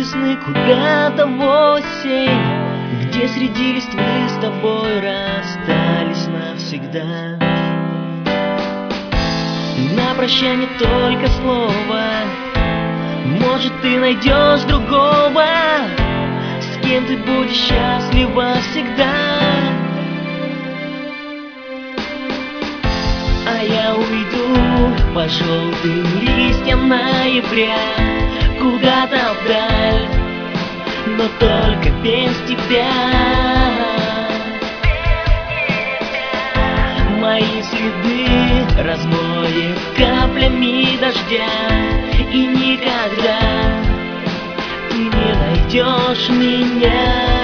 весны куда-то в осень, где среди листвы с тобой расстались навсегда. На прощание только слово, может, ты найдешь другого, с кем ты будешь счастлива всегда. А я уйду по желтым листьям ноября куда-то вдаль, но только без тебя. Мои следы размоет каплями дождя, и никогда ты не найдешь меня.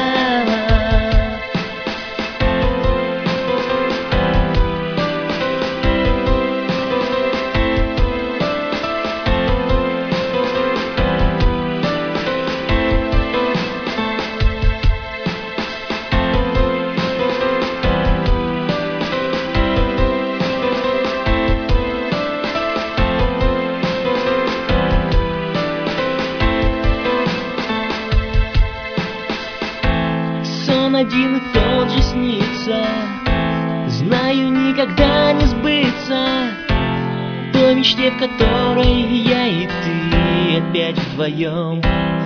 Сон один и тот же снится, знаю, никогда не сбыться той мечте, в которой я и ты опять вдвоем.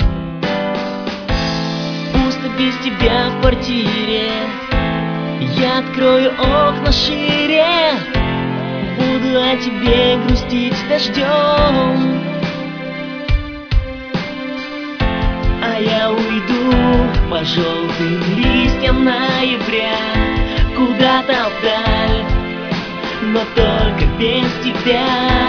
Пусто без тебя в квартире, я открою окна шире, буду о тебе грустить с дождем. А я уйду по желтым листьям ноября куда-то вдаль, но только без тебя.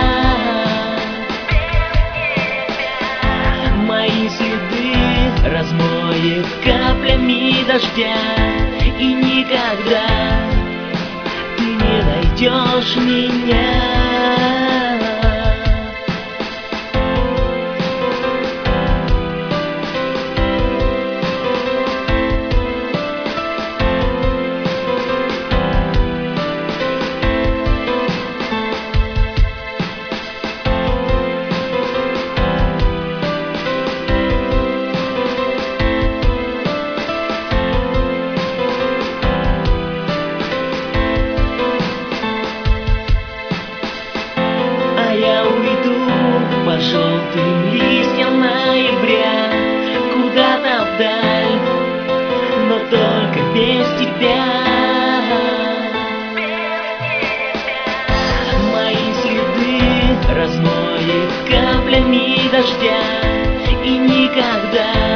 Мои следы размоет каплями дождя, и никогда ты не найдешь меня. Я уйду по желтым листьям ноября куда-то вдаль, но только без тебя. Мои следы размоет каплями дождя, и никогда